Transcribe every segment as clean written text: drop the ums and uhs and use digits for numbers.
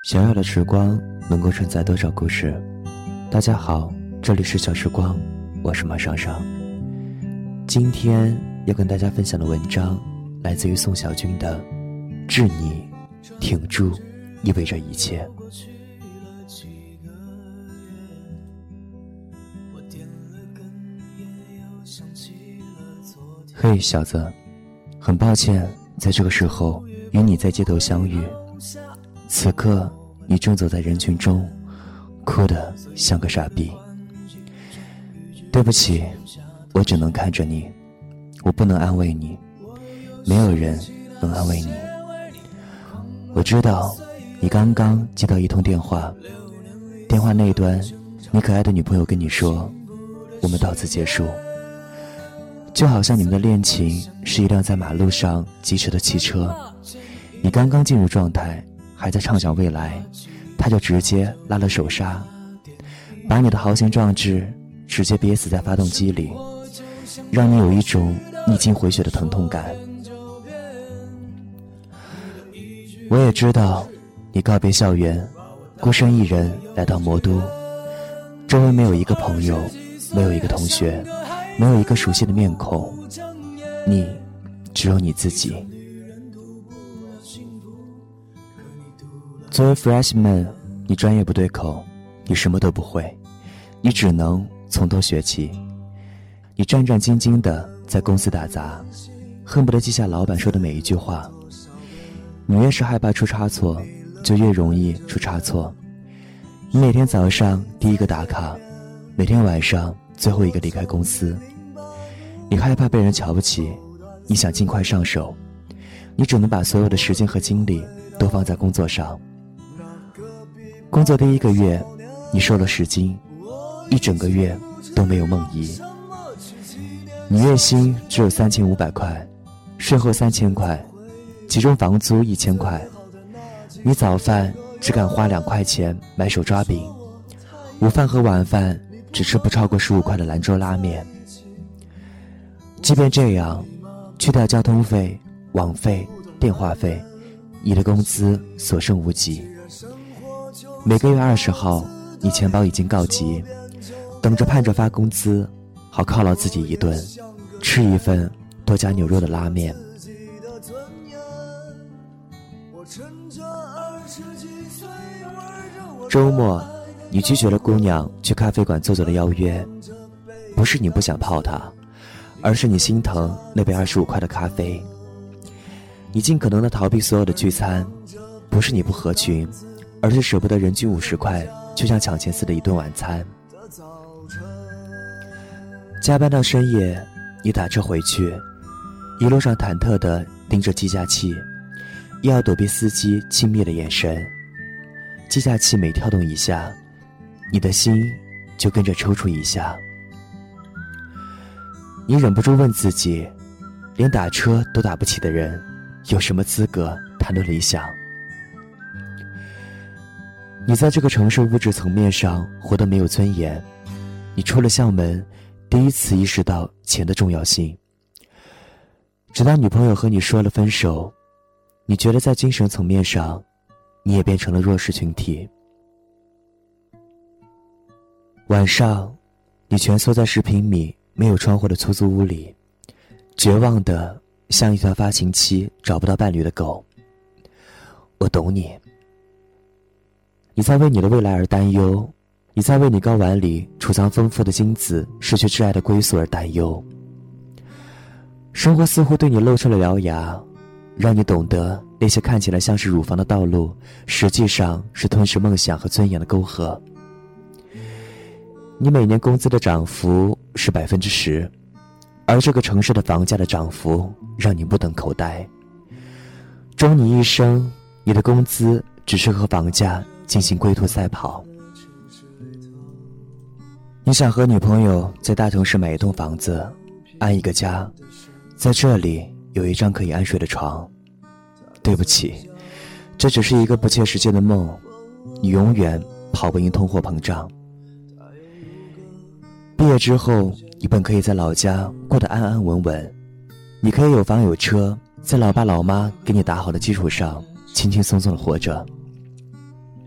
小小的时光能够承载多少故事？大家好，这里是小时光，我是马尚尚。今天要跟大家分享的文章来自于宋小军的《致你挺住意味着一切》。嘿，小子，很抱歉在这个时候与你在街头相遇。此刻你正走在人群中，哭得像个傻逼。对不起，我只能看着你，我不能安慰你，没有人能安慰你。我知道你刚刚接到一通电话，电话那端你可爱的女朋友跟你说，我们到此结束。就好像你们的恋情是一辆在马路上疾驰的汽车，你刚刚进入状态，还在畅想未来，他就直接拉了手刹，把你的豪情壮志直接憋死在发动机里，让你有一种逆经回血的疼痛感。我也知道你告别校园，孤身一人来到魔都，周围没有一个朋友，没有一个同学，没有一个熟悉的面孔，你只有你自己。作为 freshman， 你专业不对口，你什么都不会，你只能从头学起。你战战兢兢地在公司打杂，恨不得记下老板说的每一句话。你越是害怕出差错，就越容易出差错。你每天早上第一个打卡，每天晚上最后一个离开公司。你害怕被人瞧不起，你想尽快上手，你只能把所有的时间和精力都放在工作上。工作第一个月，你瘦了10斤，一整个月都没有梦遗。你月薪只有3500块，税后3000块，其中房租1000块。你早饭只敢花2块钱买手抓饼，午饭和晚饭只吃不超过15块的兰州拉面。即便这样，去掉交通费、网费、电话费，你的工资所剩无几。每个月20号，你钱包已经告急，等着盼着发工资，好犒劳自己一顿，吃一份多加牛肉的拉面。周末，你拒绝了姑娘去咖啡馆坐坐的邀约，不是你不想泡她，而是你心疼那杯25块的咖啡。你尽可能的逃避所有的聚餐，不是你不合群，而是舍不得人均50块就像抢钱似的一顿晚餐。加班到深夜，你打车回去，一路上忐忑地盯着计价器，又要躲避司机轻蔑的眼神。计价器每跳动一下，你的心就跟着抽搐一下。你忍不住问自己，连打车都打不起的人，有什么资格谈论理想？你在这个城市物质层面上活得没有尊严，你出了校门，第一次意识到钱的重要性。直到女朋友和你说了分手，你觉得在精神层面上，你也变成了弱势群体。晚上，你蜷缩在10平米没有窗户的出租屋里，绝望的像一条发情期找不到伴侣的狗。我懂你。你在为你的未来而担忧，你在为你睾丸里储藏丰富的精子失去挚爱的归宿而担忧。生活似乎对你露出了獠牙，让你懂得那些看起来像是乳房的道路，实际上是吞噬梦想和尊严的沟壑。你每年工资的涨幅是10%，而这个城市的房价的涨幅让你目瞪口呆。终你一生，你的工资只是和房价进行龟兔赛跑。你想和女朋友在大城市买一栋房子，安一个家，在这里有一张可以安睡的床。对不起，这只是一个不切实际的梦，你永远跑不赢通货膨胀。毕业之后，你本可以在老家过得安安稳稳，你可以有房有车，在老爸老妈给你打好的基础上轻轻松松的活着。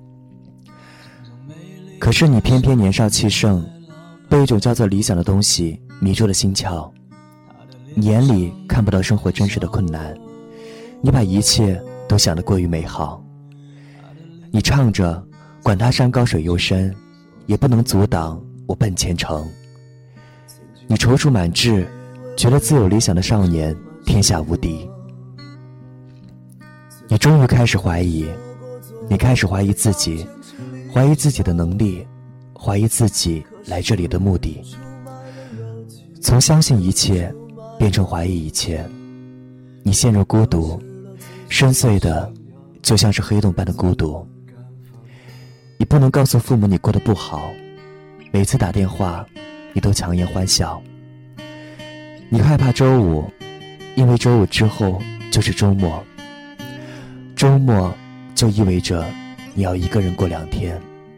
可是你偏偏年少气盛，被一种叫做理想的东西迷住了心窍，你眼里看不到生活真实的困难，你把一切都想得过于美好。你唱着管他山高水又深，也不能阻挡我奔前程。你踌躇满志，觉得自有理想的少年天下无敌。你终于开始怀疑，你开始怀疑自己，怀疑自己的能力，怀疑自己来这里的目的。从相信一切变成怀疑一切，你陷入孤独，深邃的就像是黑洞般的孤独。你不能告诉父母你过得不好，每次打电话你都强颜欢笑。你害怕周五，因为周五之后就是周末，周末就意味着你要一个人过2天。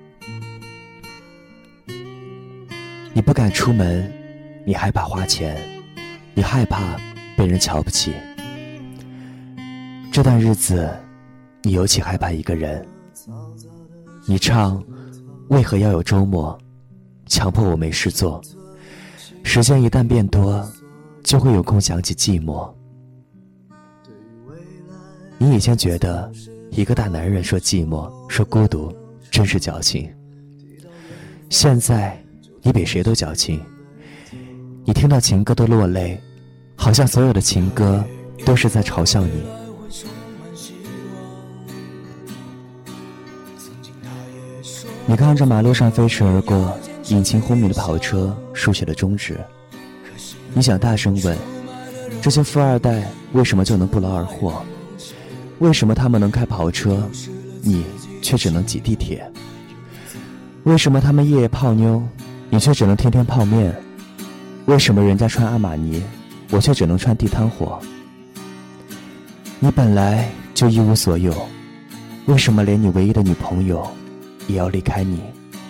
你不敢出门，你害怕花钱，你害怕被人瞧不起。这段日子你尤其害怕一个人。你唱为何要有周末，强迫我没事做，时间一旦变多，就会有空想起寂寞。你以前觉得一个大男人说寂寞说孤独真是矫情，现在你比谁都矫情。你听到情歌都落泪，好像所有的情歌都是在嘲笑你。你看着马路上飞驰而过引擎轰鸣的跑车，书写了终止。你想大声问，这些富二代为什么就能不劳而获？为什么他们能开跑车，你却只能挤地铁？为什么他们夜夜泡妞，你却只能天天泡面？为什么人家穿阿玛尼，我却只能穿地摊货？你本来就一无所有，为什么连你唯一的女朋友也要离开你？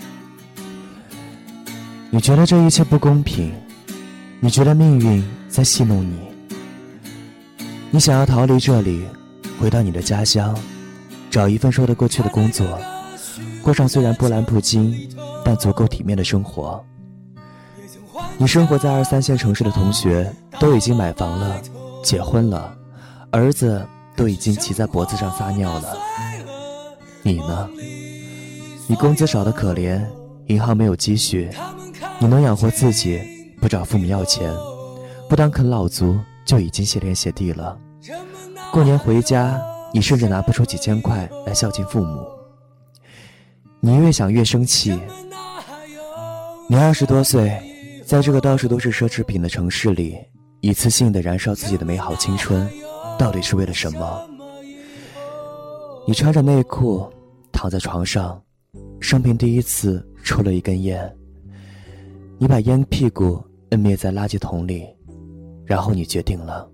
你觉得这一切不公平，你觉得命运在戏弄你，你想要逃离这里，回到你的家乡，找一份说得过去的工作，过上虽然波澜不惊但足够体面的生活。你生活在2、3线城市的同学都已经买房了，结婚了，儿子都已经骑在脖子上撒尿了。你呢？你工资少得可怜，银行没有积蓄，你能养活自己，不找父母要钱，不当啃老族就已经谢天谢地了。过年回家，你甚至拿不出几千块来孝敬父母。你越想越生气。你20多岁，在这个到处都是奢侈品的城市里，一次性地燃烧自己的美好青春，到底是为了什么？你穿着内裤躺在床上，生平第一次抽了一根烟。你把烟屁股摁灭在垃圾桶里，然后你决定了。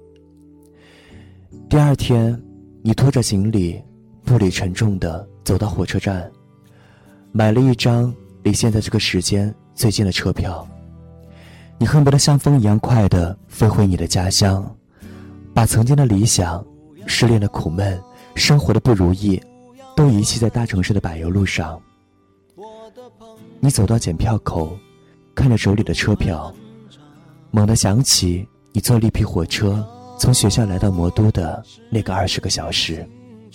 第2天，你拖着行李，步履沉重地走到火车站，买了一张离现在这个时间最近的车票。你恨不得像风一样快地飞回你的家乡，把曾经的理想、失恋的苦闷、生活的不如意都遗弃在大城市的柏油路上。你走到检票口，看着手里的车票，猛地想起你坐绿皮火车从学校来到魔都的那个20个小时。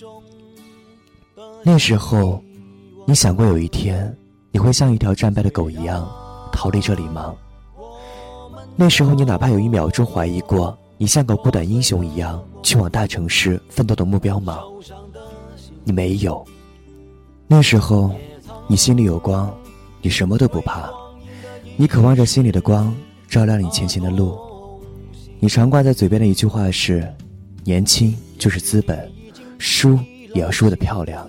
那时候你想过有一天你会像一条战败的狗一样逃离这里吗？那时候你哪怕有1秒钟怀疑过你像个孤胆英雄一样去往大城市奋斗的目标吗？你没有。那时候你心里有光，你什么都不怕，你渴望着心里的光照亮你前行的路。你常挂在嘴边的一句话是，年轻就是资本，输也要输得漂亮。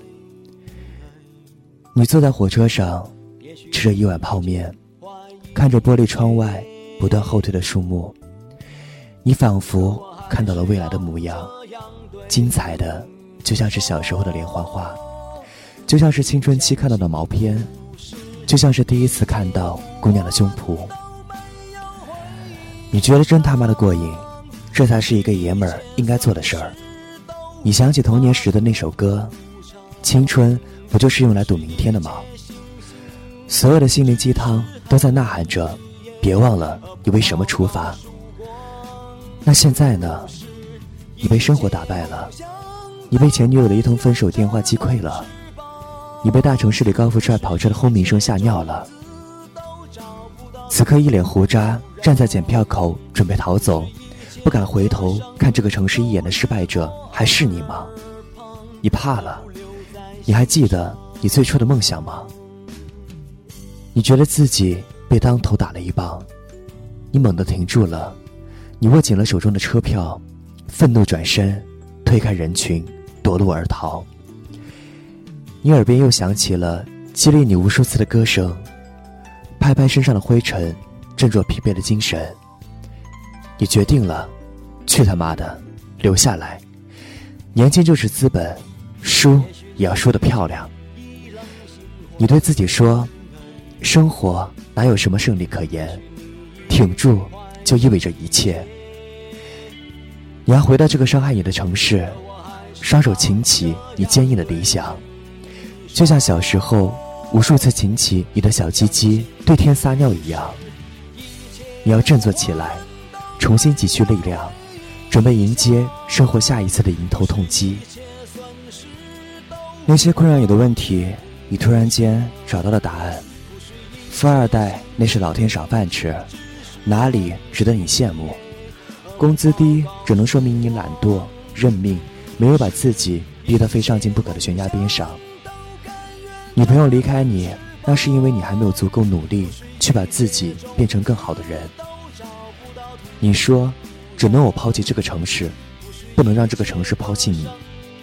你坐在火车上，吃着一碗泡面，看着玻璃窗外不断后退的树木，你仿佛看到了未来的模样，精彩的就像是小时候的连环画，就像是青春期看到的毛片，就像是第一次看到姑娘的胸脯。你觉得真他妈的过瘾，这才是一个爷们儿应该做的事儿。你想起童年时的那首歌，青春不就是用来赌明天的吗？ 所有的心灵鸡汤都在呐喊着，别忘了你为什么出发。那现在呢？你被生活打败了，你被前女友的一通分手电话击溃了，你被大城市里高富帅跑车的轰鸣声吓尿了。此刻一脸胡渣站在检票口准备逃走，不敢回头看这个城市一眼的失败者，还是你吗？你怕了？你还记得你最初的梦想吗？你觉得自己被当头打了一棒，你猛地停住了，你握紧了手中的车票，愤怒转身，推开人群，夺路而逃。你耳边又响起了激励你无数次的歌声，拍拍身上的灰尘，振作疲惫的精神。你决定了，去他妈的，留下来。年轻就是资本，输也要输得漂亮。你对自己说，生活哪有什么胜利可言，挺住就意味着一切。你要回到这个伤害你的城市，双手擎起你坚硬的理想，就像小时候无数次擎起你的小鸡鸡对天撒尿一样。你要振作起来，重新积蓄力量，准备迎接生活下一次的迎头痛击。那些困扰你的问题，你突然间找到了答案。富二代那是老天赏饭吃，哪里值得你羡慕？工资低只能说明你懒惰认命，没有把自己逼得非上进不可的悬崖边上。女朋友离开你，那是因为你还没有足够努力去把自己变成更好的人。你说只能我抛弃这个城市，不能让这个城市抛弃你。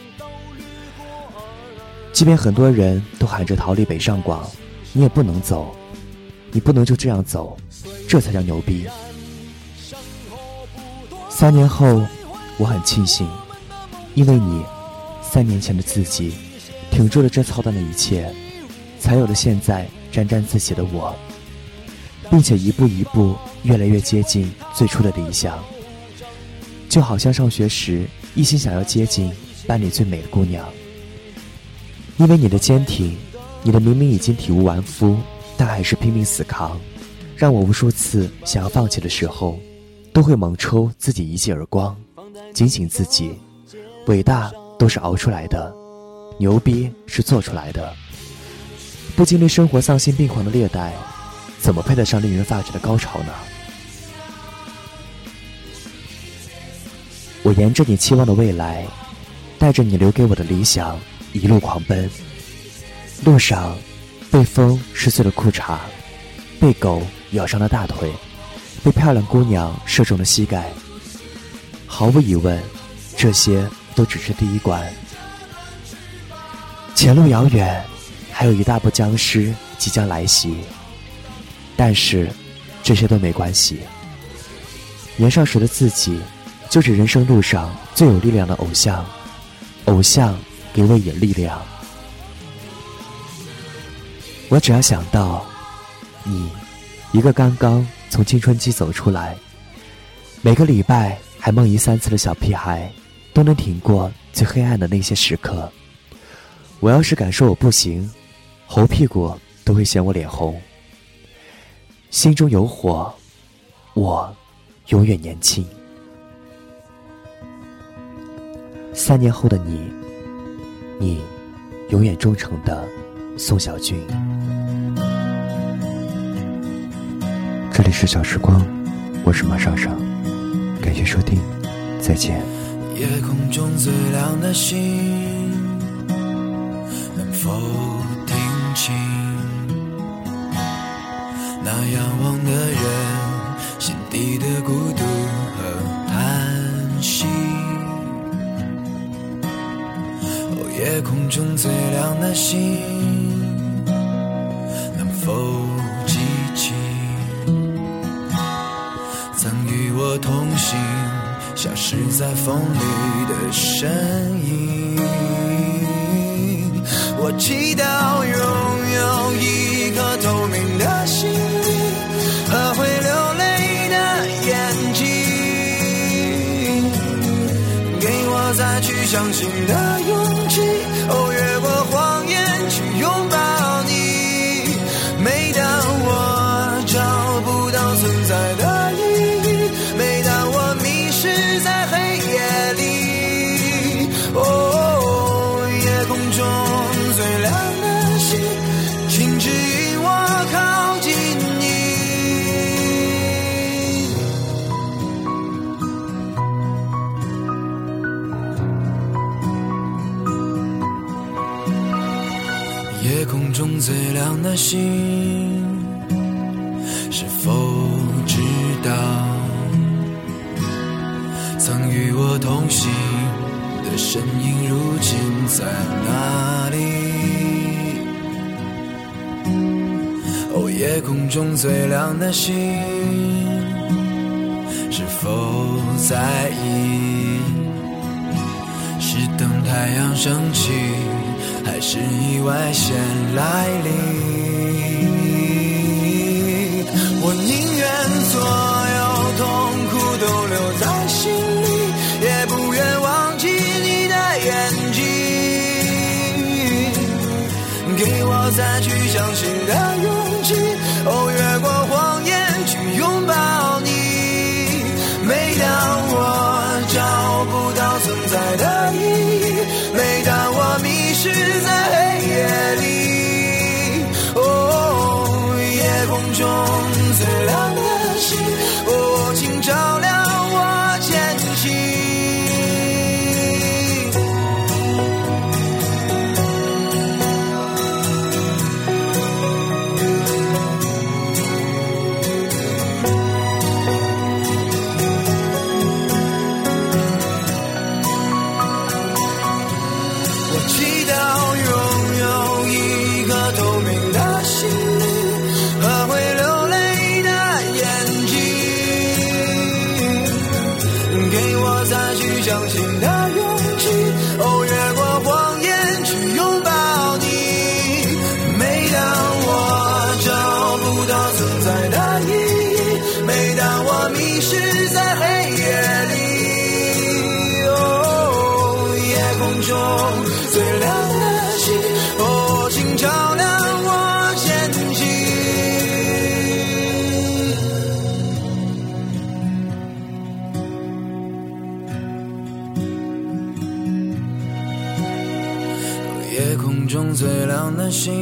即便很多人都喊着逃离北上广，你也不能走，你不能就这样走，这才叫牛逼。3年后，我很庆幸，因为你3年前的自己挺住了这操蛋的一切，才有了现在沾沾自喜的我，并且一步一步越来越接近最初的理想。就好像上学时一心想要接近班里最美的姑娘，因为你的坚挺，你的明明已经体无完肤，但还是拼命死扛，让我无数次想要放弃的时候，都会猛抽自己一记耳光，警醒自己，伟大都是熬出来的，牛逼是做出来的。不经历生活丧心病狂的虐待，怎么配得上令人发指的高潮呢？我沿着你期望的未来，带着你留给我的理想，一路狂奔。路上被风湿碎了裤衩，被狗咬伤了大腿，被漂亮姑娘射中了膝盖。毫无疑问，这些都只是第一关。前路遥远，还有一大波僵尸即将来袭。但是这些都没关系，年少时的自己就是人生路上最有力量的偶像，偶像给我以力量。我只要想到你，一个刚刚从青春期走出来，每个礼拜还梦遗3次的小屁孩，都能挺过最黑暗的那些时刻。我要是敢说我不行，猴屁股都会嫌我脸红。心中有火，我永远年轻。3年后的你，你永远忠诚的宋小军。这里是小时光，我是马少少，感谢收听，再见。 夜空中最亮的星，能否听清那仰望的人心底的孤独和叹息？哦，夜空中最亮的星，能否记起曾与我同行消失在风里的身影？我祈祷拥有一颗透明的心灵和会流泪的眼睛，给我再去相信的勇气，哦，越过谎言去拥抱你。每亮的星，是否知道曾与我同行的身影如今在哪里？哦，夜空中最亮的星，是否在意？是等太阳升起，还是意外先来临？我宁愿所有痛苦都留在心里，也不愿忘记你的眼睛，给我再去相信的勇气，哦，越过谎言去拥抱你。每当我找不到存在的意义，每当我迷失在黑夜里，哦，夜空中最亮的星，哦，请照亮我前行。相信的勇气，哦，越过谎言去拥抱你。每当我找不到存在的意义，每当我迷失在黑夜里，哦，夜空中最亮的星，哦，请照亮我前行。夜空中最亮的星，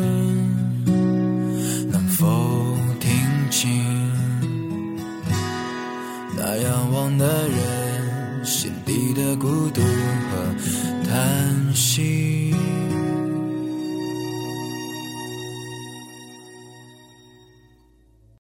能否听清那仰望的人心底的孤独和叹息？